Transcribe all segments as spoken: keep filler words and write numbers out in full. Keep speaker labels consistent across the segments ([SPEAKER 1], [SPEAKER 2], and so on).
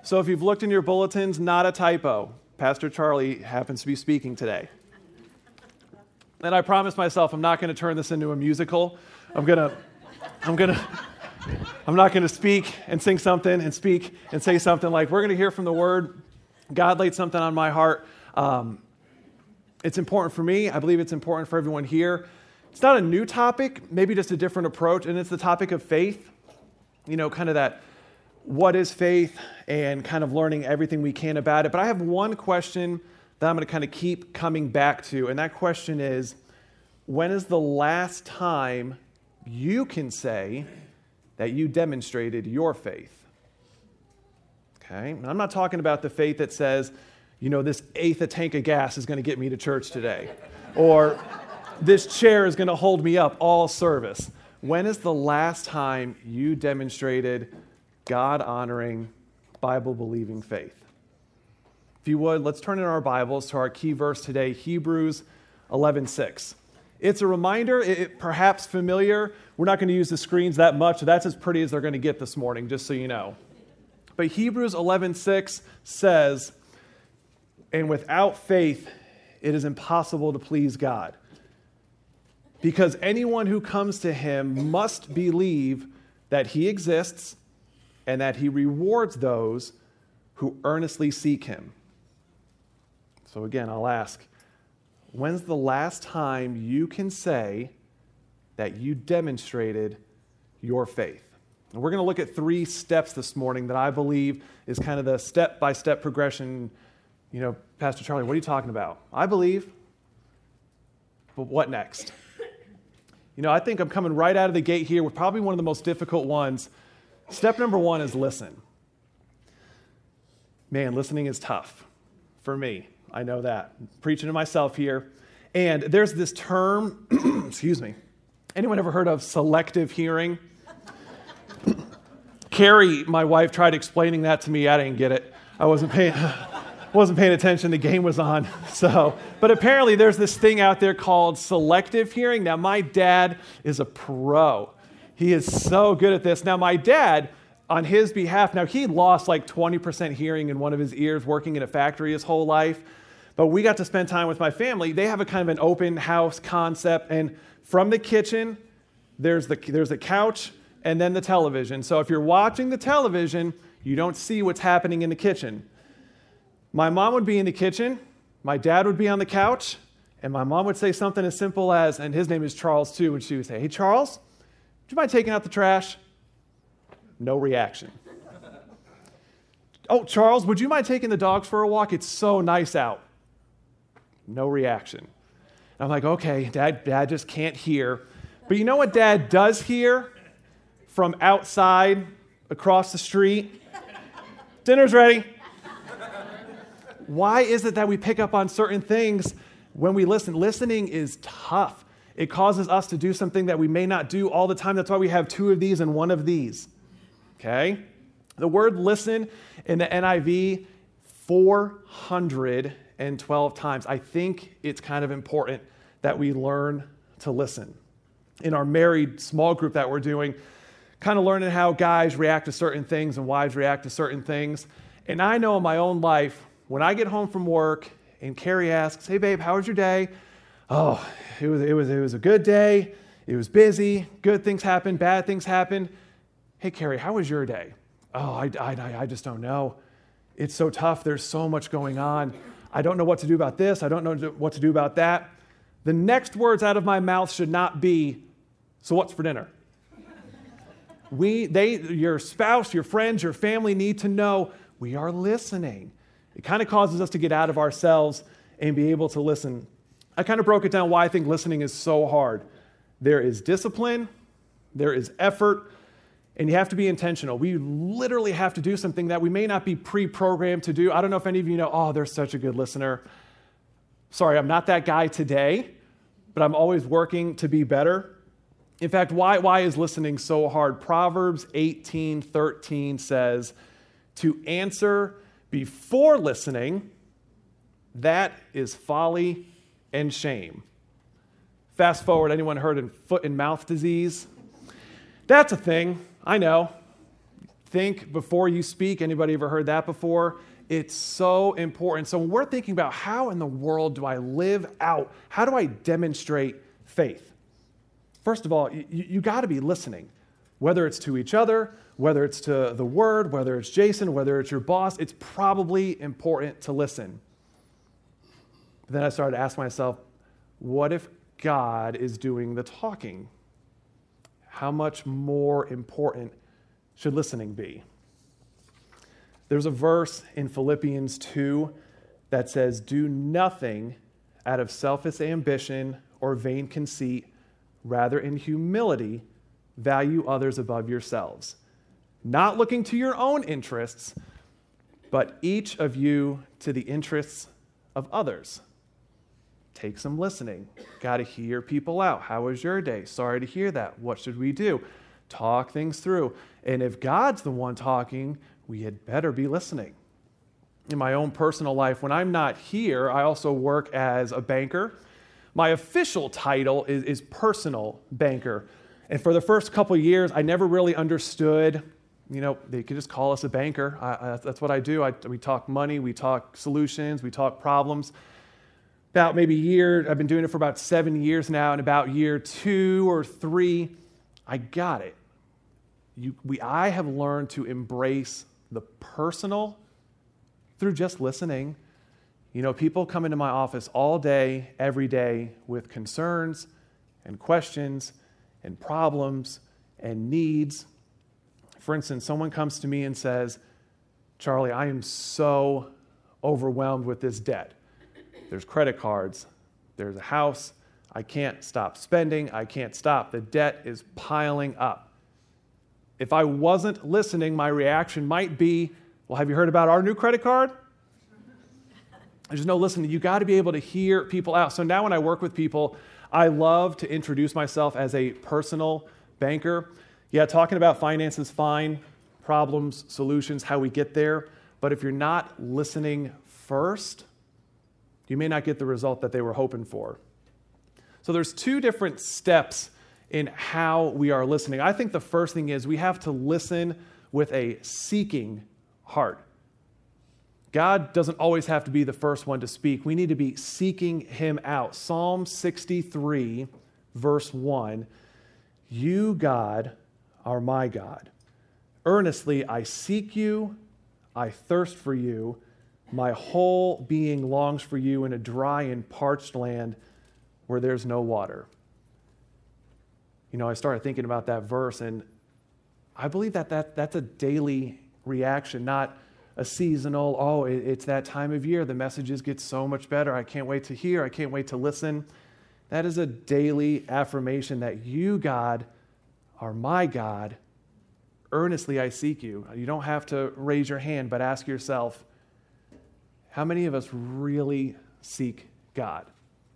[SPEAKER 1] So if you've looked in your bulletins, not a typo. Pastor Charlie happens to be speaking today. And I promised myself I'm not going to turn this into a musical. I'm going to, I'm going to, I'm not going to speak and sing something and speak and say something like, we're going to hear from the Word. God laid something on my heart. Um, it's important for me. I believe it's important for everyone here. It's not a new topic, maybe just a different approach, and it's the topic of faith. You know, kind of that, what is faith, and kind of learning everything we can about it. But I have one question that I'm going to kind of keep coming back to, and that question is, when is the last time you can say that you demonstrated your faith? Okay, and I'm not talking about the faith that says, you know, this eighth a tank of gas is going to get me to church today, or this chair is going to hold me up all service. When is the last time you demonstrated God-honoring, Bible-believing faith? If you would, let's turn in our Bibles to our key verse today, Hebrews eleven six. It's a reminder, it, perhaps familiar. We're not going to use the screens that much. That's as pretty as they're going to get this morning, just so you know. But Hebrews eleven six says, and without faith, it is impossible to please God. Because anyone who comes to him must believe that he exists and that he rewards those who earnestly seek him. So again, I'll ask, when's the last time you can say that you demonstrated your faith? And we're going to look at three steps this morning that I believe is kind of the step-by-step progression. You know, Pastor Charlie, what are you talking about? I believe, but what next? You know, I think I'm coming right out of the gate here with probably one of the most difficult ones. Step number one is listen. Man, listening is tough for me. I know that. I'm preaching to myself here. And there's this term, excuse me, anyone ever heard of selective hearing? Carrie, my wife, tried explaining that to me. I didn't get it. I wasn't paying wasn't paying attention. The game was on. So, but apparently there's this thing out there called selective hearing. Now, my dad is a pro. He is so good at this. Now, my dad, on his behalf, now he lost like twenty percent hearing in one of his ears working in a factory his whole life. But we got to spend time with my family. They have a kind of an open house concept. And from the kitchen, there's the there's the couch and then the television. So if you're watching the television, you don't see what's happening in the kitchen. My mom would be in the kitchen, my dad would be on the couch, and my mom would say something as simple as, and his name is Charles too, and she would say, hey, Charles, would you mind taking out the trash? No reaction. Oh, Charles, would you mind taking the dogs for a walk? It's so nice out. No reaction. I'm like, okay, Dad, Dad just can't hear. But you know what Dad does hear from outside across the street? Dinner's ready. Why is it that we pick up on certain things when we listen? Listening is tough. It causes us to do something that we may not do all the time. That's why we have two of these and one of these. Okay? The word listen in the N I V, four hundred twelve times. I think it's kind of important that we learn to listen. In our married small group that we're doing, kind of learning how guys react to certain things and wives react to certain things. And I know in my own life, when I get home from work and Carrie asks, hey, babe, how was your day? Oh, it was, it was, it was a good day. It was busy. Good things happened. Bad things happened. Hey, Carrie, how was your day? Oh, I, I, I just don't know. It's so tough. There's so much going on. I don't know what to do about this. I don't know what to do about that. The next words out of my mouth should not be, so what's for dinner? We, they, your spouse, your friends, your family need to know we are listening. It kind of causes us to get out of ourselves and be able to listen. I kind of broke it down why I think listening is so hard. There is discipline, there is effort, and you have to be intentional. We literally have to do something that we may not be pre-programmed to do. I don't know if any of you know, oh, they're such a good listener. Sorry, I'm not that guy today, but I'm always working to be better. In fact, why, why is listening so hard? Proverbs eighteen thirteen says, to answer before listening, that is folly and shame. Fast forward, anyone heard of foot and mouth disease? That's a thing, I know. think before you speak. Anybody ever heard that before? It's so important. So when we're thinking about how in the world do I live out, how do I demonstrate faith? First of all, you, you got to be listening, whether it's to each other, whether it's to the word, whether it's Jason, whether it's your boss. It's probably important to listen. But then I started to ask myself, what if God is doing the talking? How much more important should listening be? There's a verse in Philippians two that says, do nothing out of selfish ambition or vain conceit, rather in humility, value others above yourselves, not looking to your own interests, but each of you to the interests of others. Take some listening. Got to hear people out. How was your day? Sorry to hear that. What should we do? Talk things through. And if God's the one talking, we had better be listening. In my own personal life, when I'm not here, I also work as a banker. My official title is, is personal banker. And for the first couple of years, I never really understood, you know, they could just call us a banker. I, I, that's what I do. I, we talk money, we talk solutions, we talk problems. About maybe a year, I've been doing it for about seven years now, and about year two or three, I got it. You, we, I have learned to embrace the personal through just listening. You know, people come into my office all day, every day with concerns and questions and problems and needs. For instance, someone comes to me and says, Charlie, I am so overwhelmed with this debt. There's credit cards, there's a house, I can't stop spending, I can't stop. The debt is piling up. If I wasn't listening, my reaction might be, well, have you heard about our new credit card? There's no listening. You got to be able to hear people out. So now when I work with people, I love to introduce myself as a personal banker. Yeah, talking about finance is fine, problems, solutions, how we get there. But if you're not listening first, you may not get the result that they were hoping for. So there's two different steps in how we are listening. I think the first thing is we have to listen with a seeking heart. God doesn't always have to be the first one to speak. We need to be seeking him out. Psalm sixty-three, verse one, you, God, are my God. Earnestly I seek you, I thirst for you. My whole being longs for you in a dry and parched land where there's no water. You know, I started thinking about that verse, and I believe that, that that's a daily reaction, not a seasonal, oh, it, it's that time of year, the messages get so much better, I can't wait to hear, I can't wait to listen. That is a daily affirmation that you, God, are my God. Earnestly I seek you. You don't have to raise your hand, but ask yourself, how many of us really seek God?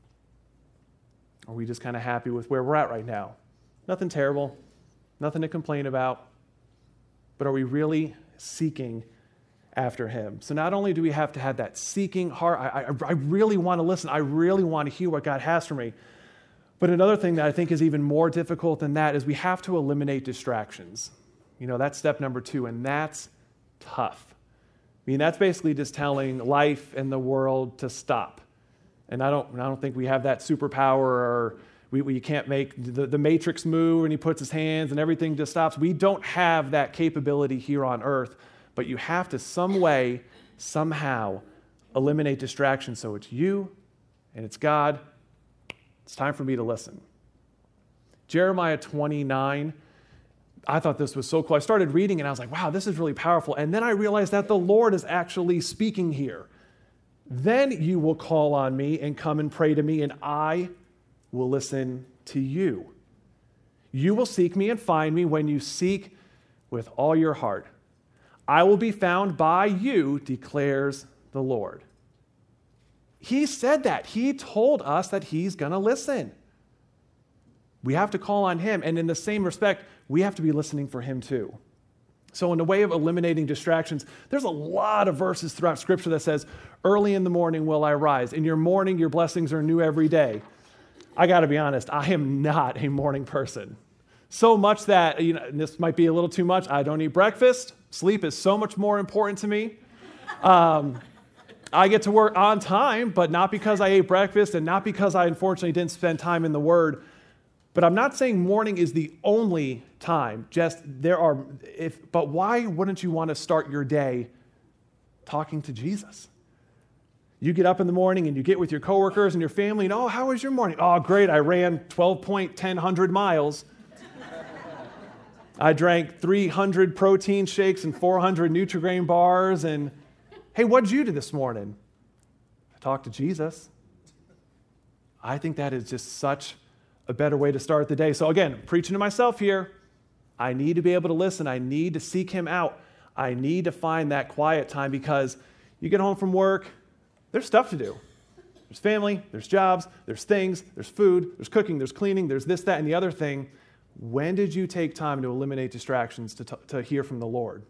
[SPEAKER 1] Are we just kind of happy with where we're at right now? Nothing terrible, nothing to complain about, but are we really seeking after him? So not only do we have to have that seeking heart, I, I, I really want to listen, I really want to hear what God has for me, but another thing that I think is even more difficult than that is we have to eliminate distractions. You know, that's step number two, and that's tough. I mean, that's basically just telling life and the world to stop. And I don't, I don't think we have that superpower, or we, we can't make the, the Matrix move and he puts his hands and everything just stops. We don't have that capability here on earth, but you have to some way, somehow eliminate distractions. So it's you and it's God. It's time for me to listen. Jeremiah twenty-nine, I thought this was so cool. I started reading and I was like, wow, this is really powerful. And then I realized that the Lord is actually speaking here. Then you will call on me and come and pray to me, and I will listen to you. You will seek me and find me when you seek with all your heart. I will be found by you, declares the Lord. He said that. He told us that he's going to listen. We have to call on him, and in the same respect, we have to be listening for him too. So in the way of eliminating distractions, there's a lot of verses throughout Scripture that says, early in the morning will I rise. In your morning, your blessings are new every day. I got to be honest, I am not a morning person. So much that, you know, and this might be a little too much, I don't eat breakfast. Sleep is so much more important to me. Um, I get to work on time, but not because I ate breakfast and not because I unfortunately didn't spend time in the Word. But I'm not saying morning is the only time. Just there are, if, but why wouldn't you want to start your day talking to Jesus? You get up in the morning and you get with your coworkers and your family and, oh, how was your morning? Oh, great, I ran twelve point one zero miles. I drank three hundred protein shakes and four hundred Nutri-Grain bars. And hey, what did you do this morning? I talked to Jesus. I think that is just such a better way to start the day. So again, preaching to myself here, I need to be able to listen. I need to seek him out. I need to find that quiet time because you get home from work, there's stuff to do. There's family, there's jobs, there's things, there's food, there's cooking, there's cleaning, there's this, that, and the other thing. When did you take time to eliminate distractions to, t- to hear from the Lord?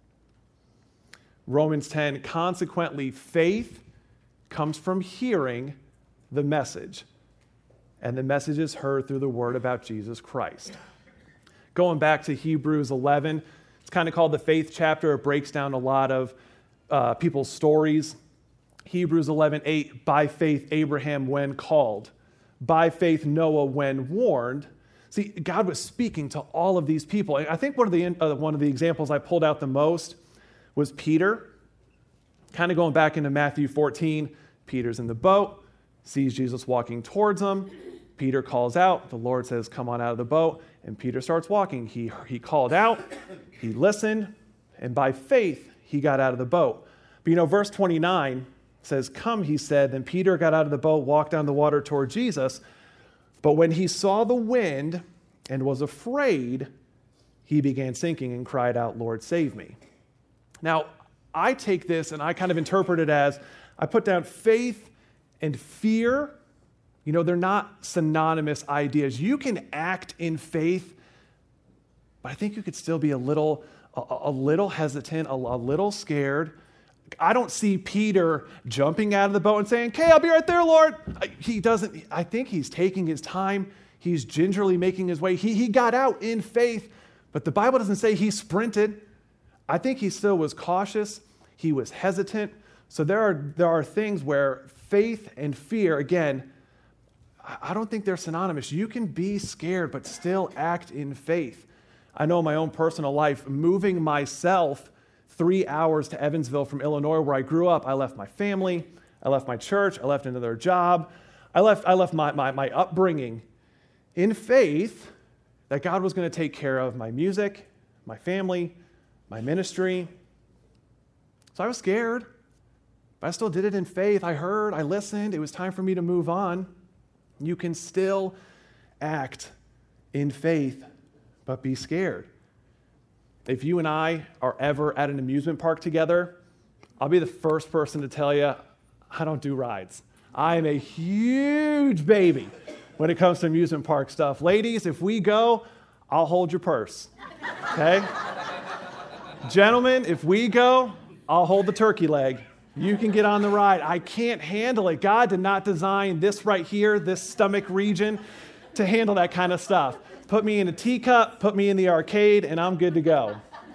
[SPEAKER 1] Romans ten, consequently, faith comes from hearing the message. And the message is heard through the word about Jesus Christ. Going back to Hebrews eleven, it's kind of called the faith chapter. It breaks down a lot of uh, people's stories. Hebrews eleven eight, by faith Abraham when called, by faith Noah when warned. See, God was speaking to all of these people. I think one of the uh, one of the examples I pulled out the most was Peter. Kind of going back into Matthew fourteen, Peter's in the boat, sees Jesus walking towards him. Peter calls out. The Lord says, come on out of the boat. And Peter starts walking. He, he called out, he listened, and by faith, he got out of the boat. But you know, verse twenty-nine says, come, he said. Then Peter got out of the boat, walked down the water toward Jesus. But when he saw the wind and was afraid, he began sinking and cried out, Lord, save me. Now, I take this and I kind of interpret it as, I put down faith and fear. You know, they're not synonymous ideas. You can act in faith, but I think you could still be a little, a, a little hesitant, a, a little scared. I don't see Peter jumping out of the boat and saying, okay, I'll be right there, Lord. He doesn't, I think he's taking his time. He's gingerly making his way. He, he got out in faith, but the Bible doesn't say he sprinted. I think he still was cautious. He was hesitant. So there are, there are things where faith and fear, again, I don't think they're synonymous. You can be scared, but still act in faith. I know in my own personal life, moving myself three hours to Evansville from Illinois, where I grew up, I left my family, I left my church, I left another job, I left, I left my, my, my upbringing in faith that God was going to take care of my music, my family, my ministry. So I was scared, but I still did it in faith. I heard, I listened. It was time for me to move on. You can still act in faith, but be scared. If you and I are ever at an amusement park together, I'll be the first person to tell you, I don't do rides. I am a huge baby when it comes to amusement park stuff. Ladies, if we go, I'll hold your purse, okay? Gentlemen, if we go, I'll hold the turkey leg. You can get on the ride. I can't handle it. God did not design this right here, this stomach region, to handle that kind of stuff. Put me in a teacup, put me in the arcade, and I'm good to go.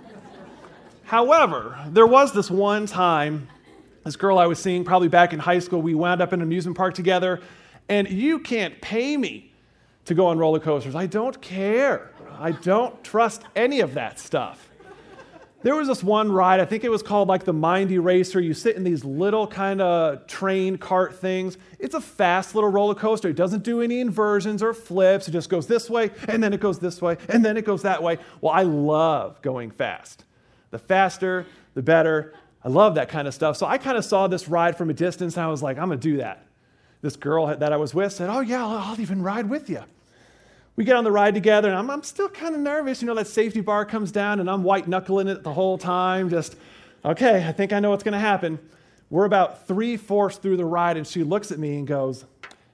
[SPEAKER 1] However, there was this one time, this girl I was seeing probably back in high school, we wound up in an amusement park together, and you can't pay me to go on roller coasters. I don't care. I don't trust any of that stuff. There was this one ride, I think it was called like the Mind Eraser. You sit in these little kind of train cart things. It's a fast little roller coaster. It doesn't do any inversions or flips. It just goes this way, and then it goes this way, and then it goes that way. Well, I love going fast. The faster, the better. I love that kind of stuff. So I kind of saw this ride from a distance, and I was like, I'm going to do that. This girl that I was with said, oh, yeah, I'll, I'll even ride with you. We get on the ride together, and I'm, I'm still kind of nervous. You know, that safety bar comes down, and I'm white-knuckling it the whole time, just, okay, I think I know what's going to happen. We're about three-fourths through the ride, and she looks at me and goes,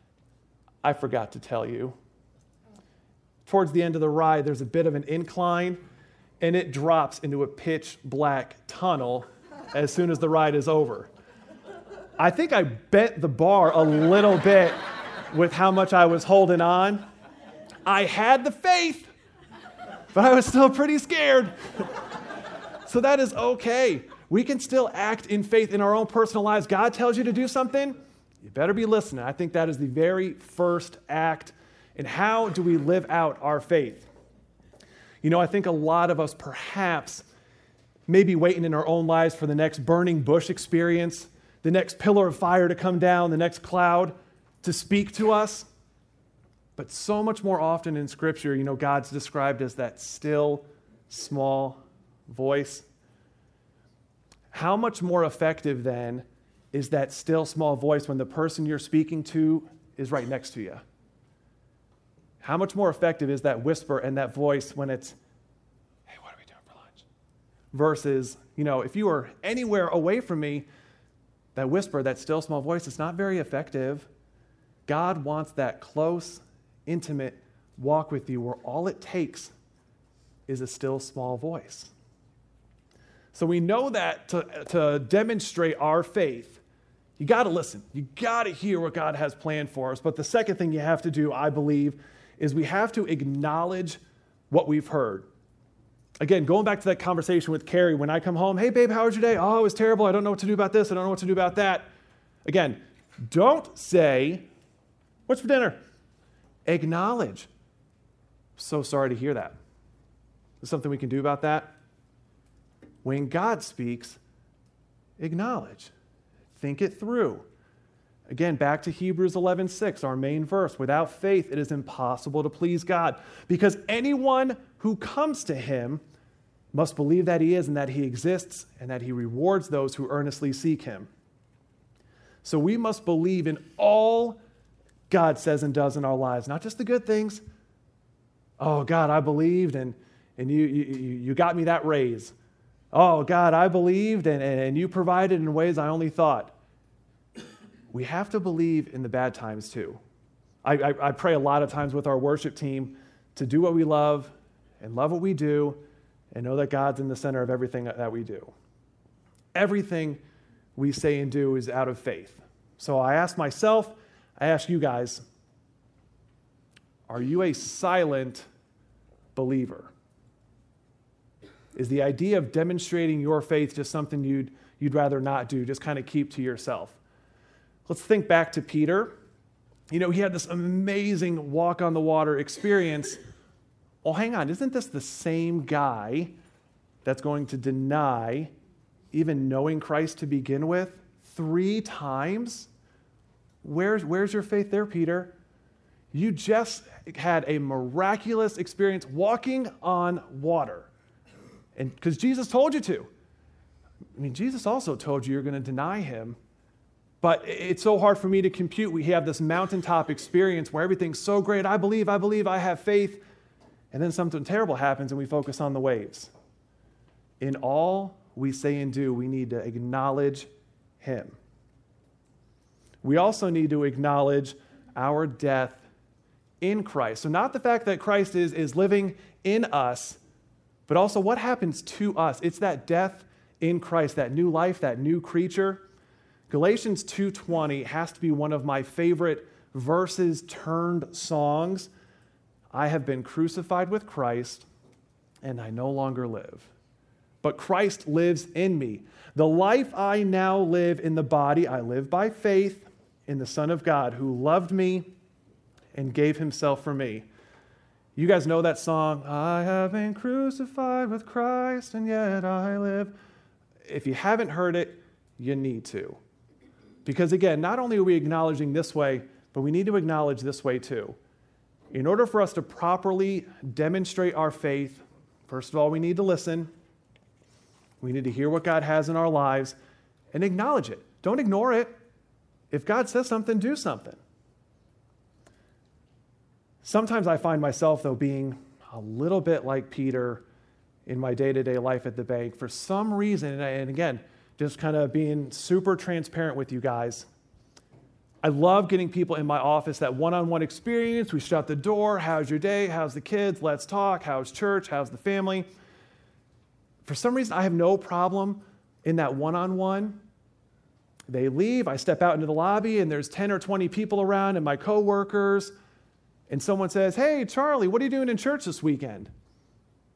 [SPEAKER 1] I forgot to tell you. Towards the end of the ride, there's a bit of an incline, and it drops into a pitch-black tunnel as soon as the ride is over. I think I bent the bar a little bit with how much I was holding on. I had the faith. but I was still pretty scared. So that is okay. We can still act in faith in our own personal lives. God tells you to do something, you better be listening. I think that is the very first act. And how do we live out our faith? You know, I think a lot of us perhaps may be waiting in our own lives for the next burning bush experience, the next pillar of fire to come down, the next cloud to speak to us. But so much more often in Scripture, you know, God's described as that still, small voice. How much more effective then is that still, small voice when the person you're speaking to is right next to you? How much more effective is that whisper and that voice when it's, hey, what are we doing for lunch? Versus, you know, if you are anywhere away from me, that whisper, that still, small voice, it's not very effective. God wants that close, intimate walk with you where all it takes is a still, small voice. So we know that to, to demonstrate our faith, you got to listen. You got to hear what God has planned for us. But the second thing you have to do, I believe, is we have to acknowledge what we've heard. Again, going back to that conversation with Carrie, when I come home, hey, babe, how was your day? Oh, it was terrible. I don't know what to do about this. I don't know what to do about that. Again, don't say, what's for dinner? Acknowledge. So sorry to hear that. There's something we can do about that. When God speaks, acknowledge. Think it through. Again, back to Hebrews eleven six, our main verse. Without faith, it is impossible to please God, because anyone who comes to him must believe that he is and that he exists and that he rewards those who earnestly seek him. So we must believe in all God says and does in our lives, not just the good things. Oh, God, I believed and, and you, you, you got me that raise. Oh, God, I believed and, and you provided in ways I only thought. We have to believe in the bad times too. I, I, I pray a lot of times with our worship team to do what we love and love what we do and know that God's in the center of everything that we do. Everything we say and do is out of faith. So I ask myself, I ask you guys, are you a silent believer? Is the idea of demonstrating your faith just something you'd, you'd rather not do, just kind of keep to yourself? Let's think back to Peter. You know, he had this amazing walk on the water experience. Well, hang on, isn't this the same guy that's going to deny even knowing Christ to begin with three times? Where's, where's your faith there, Peter? You just had a miraculous experience walking on water. And because Jesus told you to. I mean, Jesus also told you you're going to deny him. But it's so hard for me to compute. We have this mountaintop experience where everything's so great. I believe, I believe, I have faith. And then something terrible happens and we focus on the waves. In all we say and do, we need to acknowledge him. We also need to acknowledge our death in Christ. So not the fact that Christ is, is living in us, but also what happens to us. It's that death in Christ, that new life, that new creature. Galatians two twenty has to be one of my favorite verses turned songs. I have been crucified with Christ, and I no longer live. But Christ lives in me. The life I now live in the body, I live by faith in the Son of God who loved me and gave himself for me. You guys know that song, I have been crucified with Christ and yet I live. If you haven't heard it, you need to. Because again, not only are we acknowledging this way, but we need to acknowledge this way too. In order for us to properly demonstrate our faith, first of all, we need to listen. We need to hear what God has in our lives and acknowledge it. Don't ignore it. If God says something, do something. Sometimes I find myself, though, being a little bit like Peter in my day-to-day life at the bank. For some reason, and, I, and again, just kind of being super transparent with you guys, I love getting people in my office, that one-on-one experience. We shut the door. How's your day? How's the kids? Let's talk. How's church? How's the family? For some reason, I have no problem in that one-on-one. They leave. I step out into the lobby, and there's ten or twenty people around, and my coworkers. And someone says, hey, Charlie, what are you doing in church this weekend?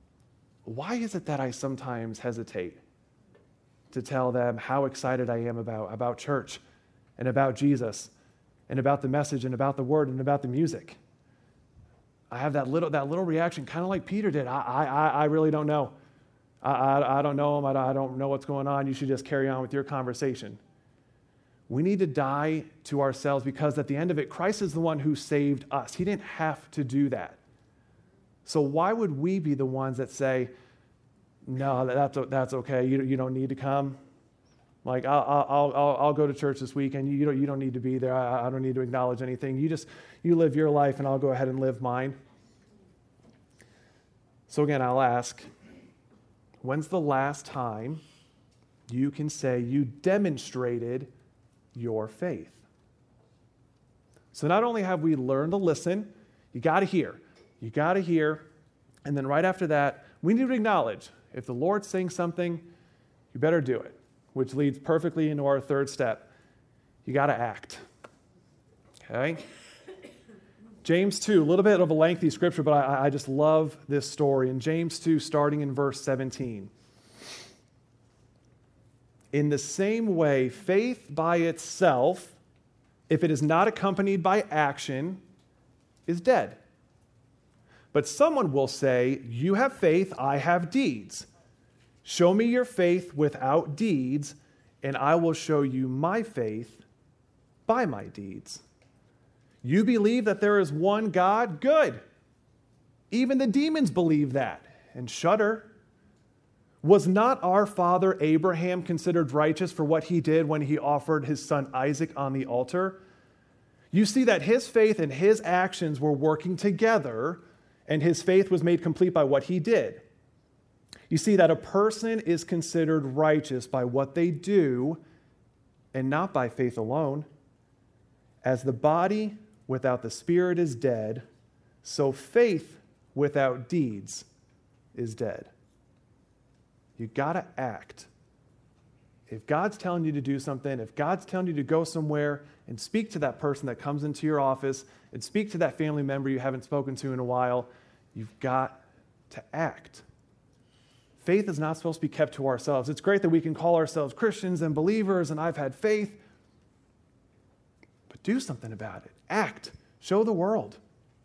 [SPEAKER 1] why is it that I sometimes hesitate to tell them how excited I am about, about church and about Jesus and about the message and about the word and about the music? I have that little that little reaction, kind of like Peter did. I I I really don't know. I I, I don't know him. I don't, I don't know what's going on. You should just carry on with your conversation. We need to die to ourselves, because at the end of it, Christ is the one who saved us. He didn't have to do that. So why would we be the ones that say, no, that's that's okay. You you don't need to come. Like I'll I'll I'll, I'll go to church this weekend. You, you don't you don't need to be there. I, I don't need to acknowledge anything. You just you live your life, and I'll go ahead and live mine. So again, I'll ask, when's the last time you can say you demonstrated your faith? So not only have we learned to listen, you got to hear. You got to hear. And then right after that, we need to acknowledge, if the Lord's saying something, you better do it, which leads perfectly into our third step. You got to act. Okay? James two, a little bit of a lengthy scripture, but I, I just love this story. In James two, starting in verse seventeen. In the same way, faith by itself, if it is not accompanied by action, is dead. But someone will say, you have faith, I have deeds. Show me your faith without deeds, and I will show you my faith by my deeds. You believe that there is one God? Good. Even the demons believe that and shudder. Was not our father Abraham considered righteous for what he did when he offered his son Isaac on the altar? You see that his faith and his actions were working together, and his faith was made complete by what he did. You see that a person is considered righteous by what they do and not by faith alone. As the body without the spirit is dead, so faith without deeds is dead. You got to act. If God's telling you to do something, if God's telling you to go somewhere and speak to that person that comes into your office and speak to that family member you haven't spoken to in a while, you've got to act. Faith is not supposed to be kept to ourselves. It's great that we can call ourselves Christians and believers, and I've had faith, but do something about it. Act. Show the world.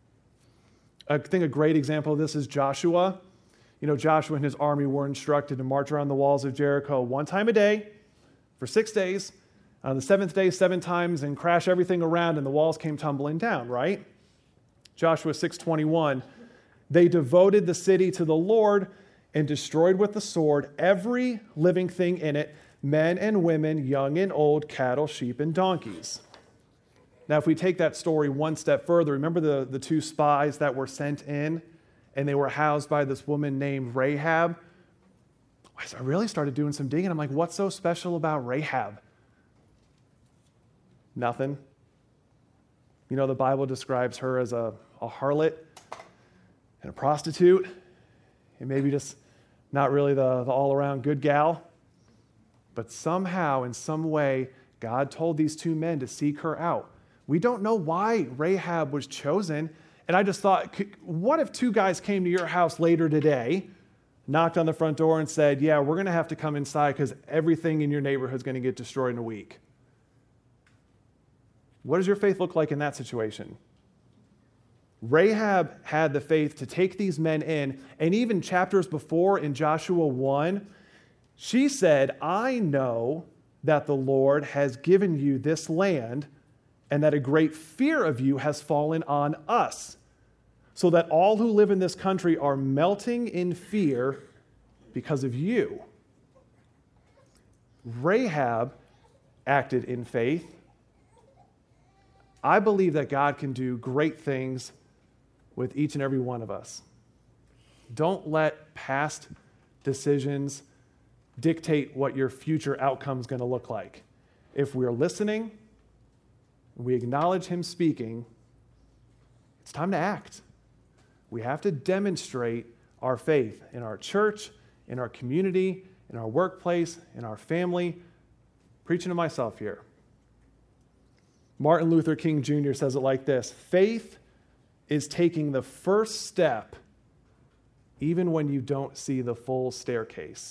[SPEAKER 1] I think a great example of this is Joshua. You know, Joshua and his army were instructed to march around the walls of Jericho one time a day for six days. On the seventh day, seven times, and crash everything around, and the walls came tumbling down, right? Joshua six twenty-one, they devoted the city to the Lord and destroyed with the sword every living thing in it, men and women, young and old, cattle, sheep, and donkeys. Now, if we take that story one step further, remember the, the two spies that were sent in, and they were housed by this woman named Rahab? I really started doing some digging. I'm like, what's so special about Rahab? Nothing. You know, the Bible describes her as a, a harlot and a prostitute, and maybe just not really the, the all-around good gal. But somehow, in some way, God told these two men to seek her out. We don't know why Rahab was chosen. And I just thought, what if two guys came to your house later today, knocked on the front door and said, yeah, we're going to have to come inside because everything in your neighborhood is going to get destroyed in a week? What does your faith look like in that situation? Rahab had the faith to take these men in, and even chapters before in Joshua one, she said, I know that the Lord has given you this land and that a great fear of you has fallen on us, so that all who live in this country are melting in fear because of you. Rahab acted in faith. I believe that God can do great things with each and every one of us. Don't let past decisions dictate what your future outcome is going to look like. If we're listening, we acknowledge him speaking, it's time to act. We have to demonstrate our faith in our church, in our community, in our workplace, in our family. Preaching to myself here. Martin Luther King Junior says it like this: faith is taking the first step even when you don't see the full staircase.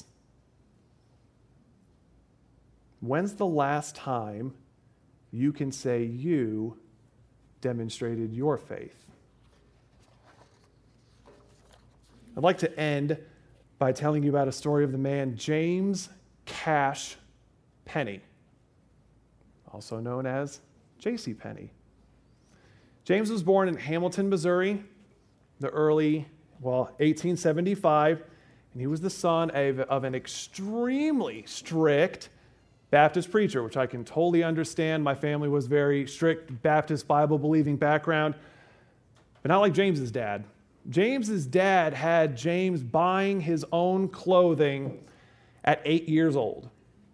[SPEAKER 1] When's the last time you can say you demonstrated your faith? I'd like to end by telling you about a story of the man James Cash Penney, also known as J C. Penney. James was born in Hamilton, Missouri, the early, well, eighteen seventy-five, and he was the son of, of an extremely strict Baptist preacher, which I can totally understand. My family was very strict Baptist Bible-believing background, but not like James's dad. James's dad had James buying his own clothing at eight years old.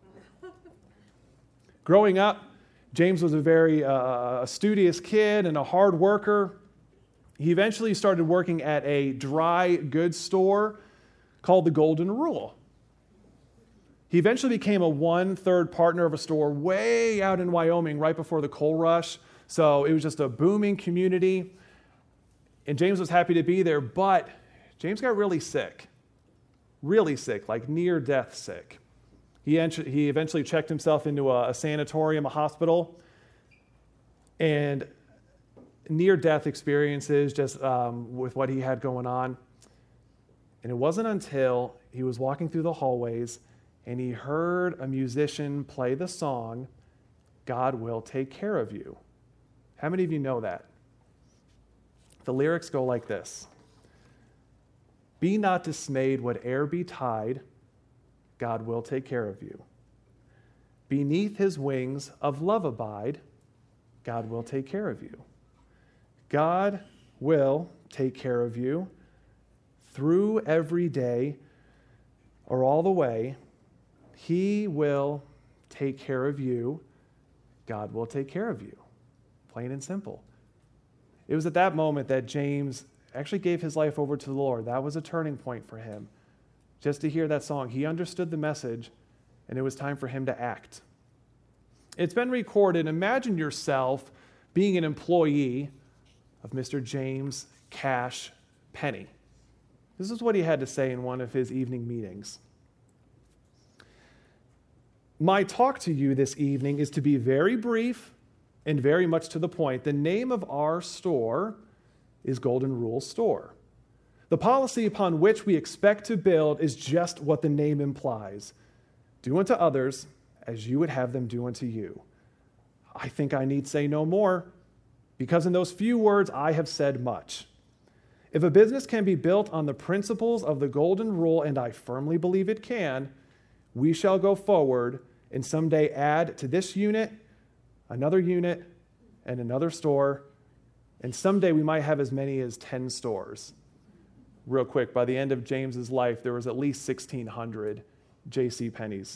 [SPEAKER 1] Growing up, James was a very uh, studious kid and a hard worker. He eventually started working at a dry goods store called the Golden Rule. He eventually became a one-third partner of a store way out in Wyoming right before the coal rush. So it was just a booming community. And James was happy to be there, but James got really sick. Really sick, like near-death sick. He, ent- he eventually checked himself into a, a sanatorium, a hospital, and near-death experiences just um, with what he had going on. And it wasn't until he was walking through the hallways and he heard a musician play the song, "God Will Take Care of You." How many of you know that? The lyrics go like this: "Be not dismayed, whate'er betide, God will take care of you. Beneath his wings of love abide, God will take care of you. God will take care of you through every day or all the way. He will take care of you. God will take care of you." Plain and simple. It was at that moment that James actually gave his life over to the Lord. That was a turning point for him. Just to hear that song, he understood the message, and it was time for him to act. It's been recorded. Imagine yourself being an employee of Mister James Cash Penney. This is what he had to say in one of his evening meetings. "My talk to you this evening is to be very brief and very much to the point. The name of our store is Golden Rule Store. The policy upon which we expect to build is just what the name implies. Do unto others as you would have them do unto you. I think I need say no more, because in those few words I have said much. If a business can be built on the principles of the Golden Rule, and I firmly believe it can, we shall go forward and someday add to this unit another unit and another store, and someday we might have as many as ten stores." Real quick, by the end of James's life, there was at least sixteen hundred J C. Penneys.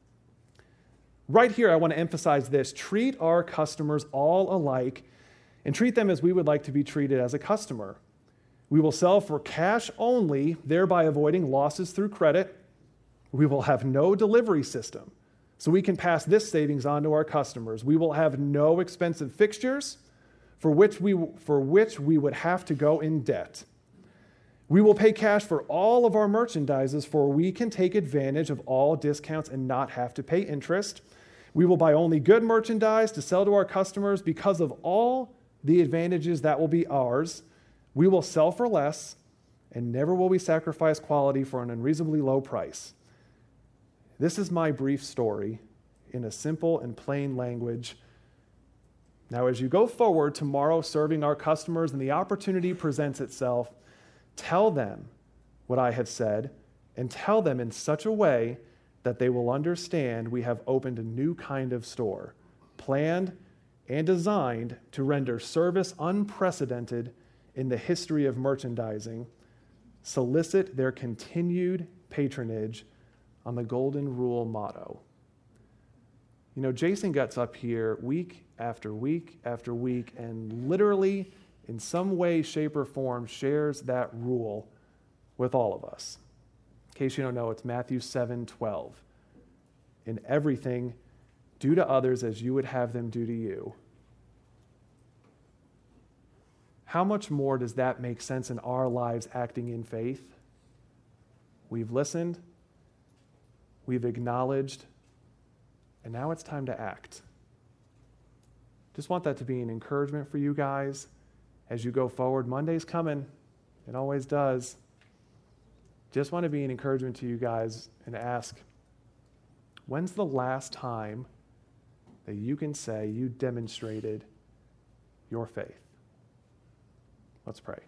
[SPEAKER 1] Right here, I want to emphasize this: treat our customers all alike and treat them as we would like to be treated as a customer. We will sell for cash only, thereby avoiding losses through credit. We will have no delivery system, so we can pass this savings on to our customers. We will have no expensive fixtures for which we, for which we would have to go in debt. We will pay cash for all of our merchandises, for we can take advantage of all discounts and not have to pay interest. We will buy only good merchandise to sell to our customers because of all the advantages that will be ours. We will sell for less, and never will we sacrifice quality for an unreasonably low price. This is my brief story in a simple and plain language. Now, as you go forward tomorrow serving our customers and the opportunity presents itself, tell them what I have said, and tell them in such a way that they will understand we have opened a new kind of store, planned and designed to render service unprecedented in the history of merchandising, solicit their continued patronage on the Golden Rule motto. You know, Jason gets up here week after week after week and literally, in some way, shape, or form, shares that rule with all of us. In case you don't know, it's Matthew seven twelve. In everything, do to others as you would have them do to you. How much more does that make sense in our lives acting in faith? we've listened, we've acknowledged, and now it's time to act. Just want that to be an encouragement for you guys as you go forward. Monday's coming. It always does. Just want to be an encouragement to you guys and ask, when's the last time that you can say you demonstrated your faith? Let's pray.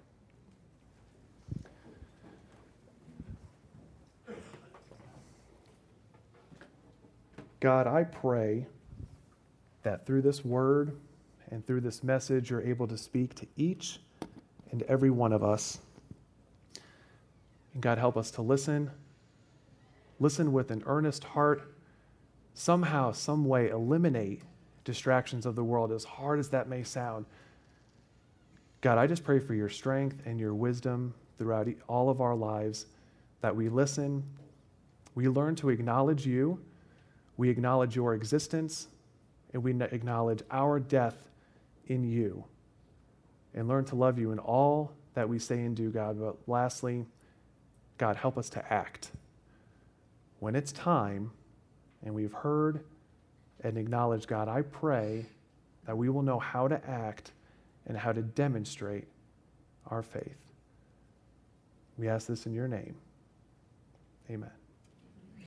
[SPEAKER 1] God, I pray that through this word and through this message, you're able to speak to each and every one of us. And God, help us to listen, listen with an earnest heart, somehow, some way eliminate distractions of the world, as hard as that may sound. God, I just pray for your strength and your wisdom throughout all of our lives, that we listen, we learn to acknowledge you, we acknowledge your existence, and we acknowledge our death in you, and learn to love you in all that we say and do, God. But lastly, God, help us to act. When it's time and we've heard and acknowledged, God, I pray that we will know how to act and how to demonstrate our faith. We ask this in your name. Amen.